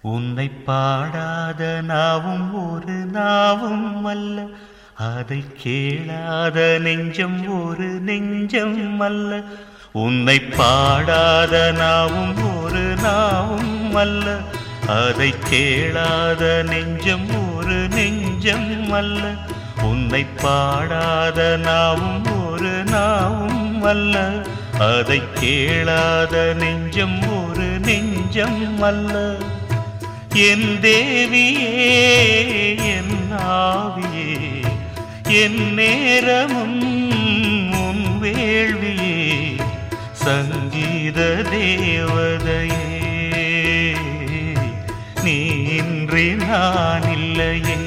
உன்னை பாடாத நாவும் ஒரு நாவும் அல்ல, அதை கேளாத நெஞ்சம் ஒரு நெஞ்சம் அல்ல. உன்னை பாடாத நாவும் ஒரு நாவும் அல்ல, அதை கேளாத நெஞ்சம் ஒரு நெஞ்சம் அல்ல. உன்னை பாடாத நாவும் ஒரு நாவும் அல்ல, அதை கேளாத நெஞ்சம் ஒரு நெஞ்சம் அல்ல. என் தேவியே என் ஆவியே என் நேரமும் உன் வேள்வியே, சங்கீத தேவதையே நீ இன்றி நான் இல்லையே.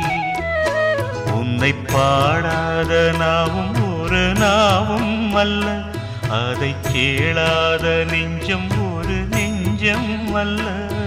உன்னை பாடாத நாவும் ஒரு நாவும் அல்ல, அதை கேளாத நெஞ்சம் ஒரு நெஞ்சம் அல்ல.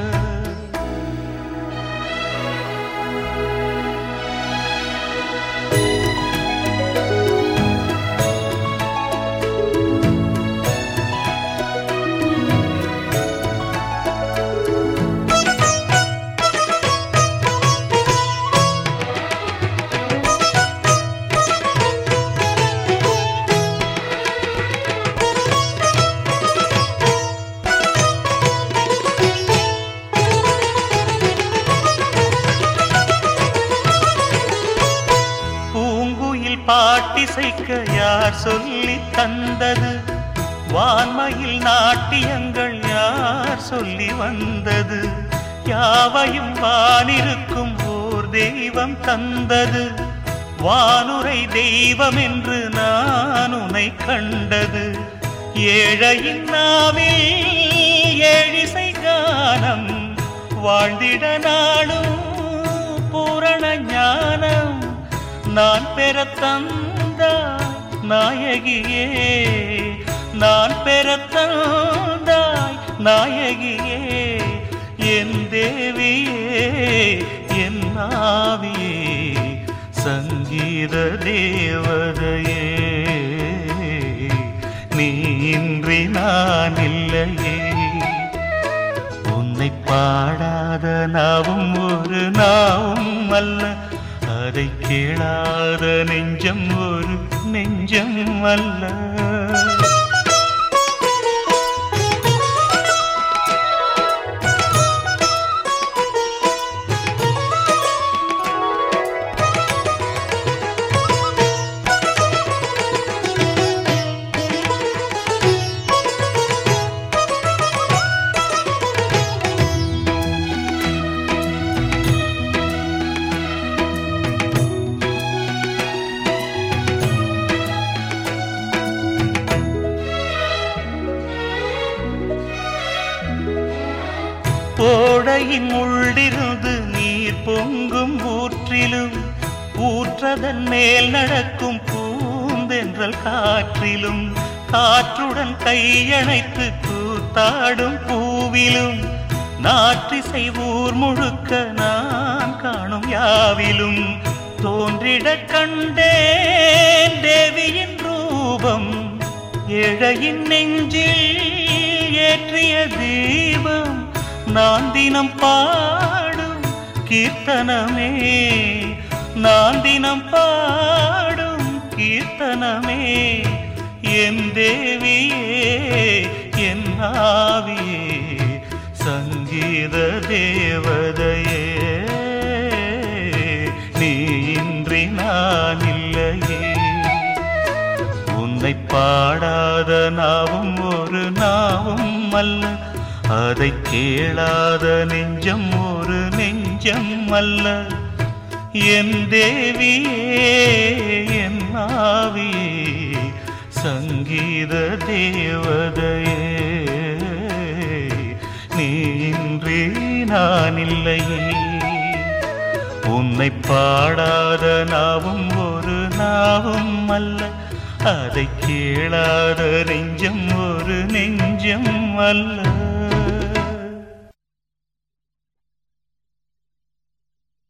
பாட்டிசைக்க யார் சொல்லி தந்தது? வான்மையில் நாட்டியங்கள் யார் சொல்லி வந்தது? யாவையும் வானிருக்கும் ஓர் தெய்வம் தந்தது. வானுரை தெய்வம் என்று நான் உன்னை கண்டது. ஏழையின் நாவில் ஏழிசை கானம், வாழ்ந்திட நாளும் பூரண ஞானம். நான் பெற தந்தாய் நாயகியே, நான் பெற தந்தாய் நாயகியே. என் தேவியே என் ஆவியே, சங்கீத தேவதையே நீ இன்றி நான் இல்லையே. உன்னை பாடாத நாவும் ஒரு நாவும் அல்ல, அதை கேளாத நெஞ்சம் ஒரு நெஞ்சம் அல்ல. ஓடையின் உள்ளிருந்து நீர் பொங்கும் ஊற்றிலும், ஊற்றதன் மேல் நடக்கும் பூந்தென்றல் காற்றிலும், காற்றுடன் கையணைத்து கூத்தாடும் பூவிலும், நாற்றிசை ஊர் முழுக்க நான் காணும் யாவிலும் தோன்றிட கண்டேன் தேவியின் ரூபம். ஏழையின் நெஞ்சில் ஏற்றிய தீபம், நான் தினம் பாடும் கீர்த்தனமே, நான் தினம் பாடும் கீர்த்தனமே. என் தேவியே என் ஆவியே, சங்கீத தேவதையே நீ இன்றி நான் இல்லையே. உன்னை பாடாத நாவும் ஒரு நாவும் அல்ல, அதை கேளாத நெஞ்சம் ஒரு நெஞ்சம் அல்ல. என் தேவியே என் ஆவியே, சங்கீத தேவதையே நீ இன்றி நான் இல்லையே. உன்னை பாடாத நாவும் ஒரு நாவும் அல்ல, அதை கேளாத நெஞ்சம் ஒரு நெஞ்சம் அல்ல.